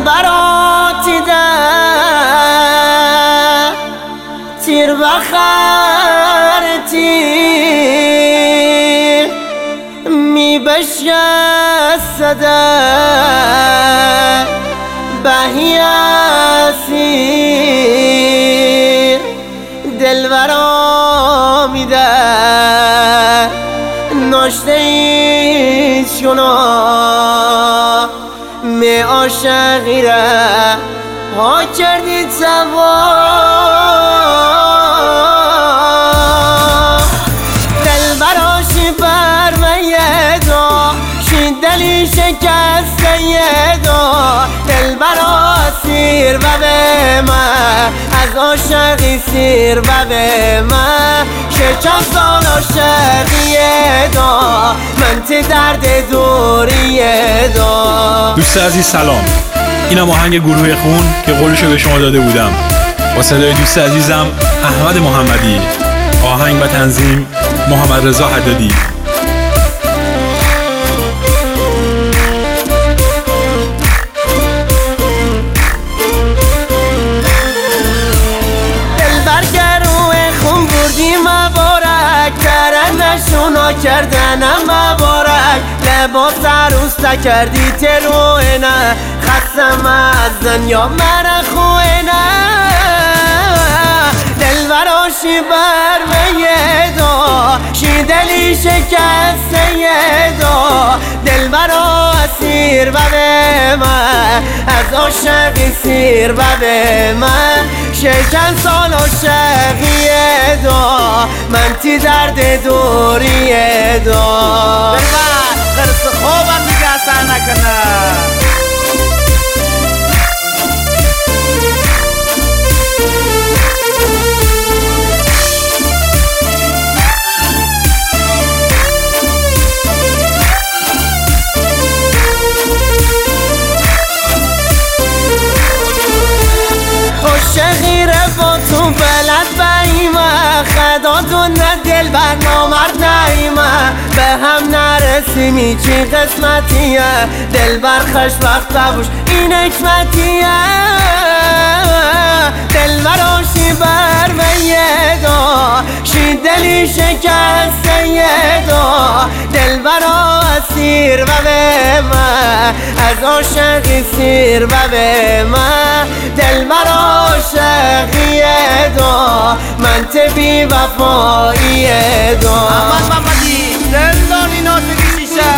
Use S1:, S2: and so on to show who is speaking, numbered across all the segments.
S1: براتی ده تیر بخرتی می بشسده بهی اسیر دلبرا میده ناشته ایش گناه می عاشقی را ها کردید سوا دلبراشی بر میدا شی دلی شکسته یدا دلبرا سیر و به من از عاشقی سیر و به من چند سال عاشقیه دا من تی درد دوریه دا.
S2: دوست عزیز سلام، اینم آهنگ گروه خون که قولشو به شما داده بودم با صدای دوست عزیزم احمد محمدی، آهنگ و تنظیم محمد رضا حدادی.
S1: نشونا کردنم مبارک لباس عروسته کردی تروینه خستم از دنیا من خوینه دلبراشی بر میدا شی دلی شکسته یدا دلبرا اسیر و به من از عاشقی سیر و به من چند سال عاشقیه دا من تی درد دوریه دا
S3: خرس خوبم دیگه اصلا نکنه
S1: عاشقی را با تو بلد بایمه خداتون را دل بر نامرد نایمه به هم نرسیمی چی قسمتیه دل بر خوشبخت ببوش این حکمتیه دل براشی بر میدا شی دلی شکسته یدا دل برا اسیر و به من از عاشقی سیر و به من دل برا عاشقیه دا من ته بی وفاییه دا.
S3: احمد محمدی زندانی ناسگی شیشه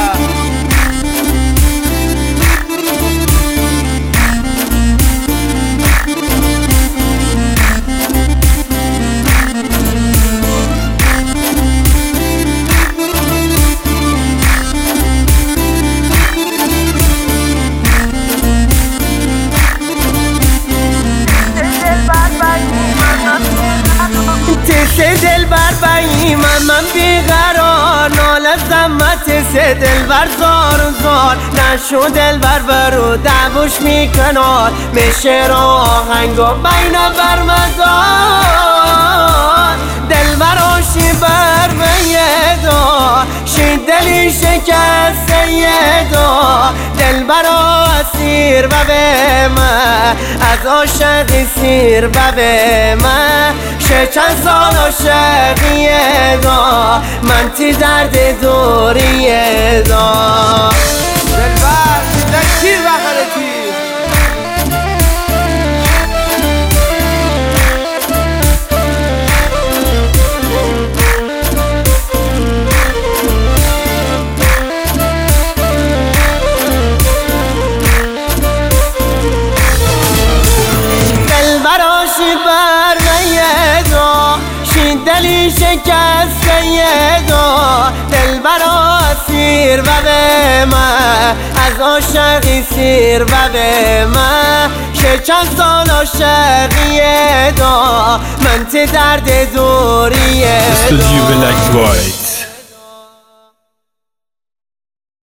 S1: سه دل بر باییمم من بیقرار ناله زمت سه دل بر زار زار نشو دل بر برو دعوش میکنار میشه رو آهنگ و بین بر مدار دل براشی بر میدا شی دلی شکسته یدا دل برا اسیر و به من از عاشقی سیر و به من چند سال عاشقیه دا من تی درد دوریه دا
S3: دلبر تیر بخره تیر
S1: دلبراشی بر میدا شی دلی شکسته یدا دلبرا اسیر و به من از عاشقی سیر و به من چند سال عاشقیه دا من تی درد دوریه
S2: استودیو بلک وایت.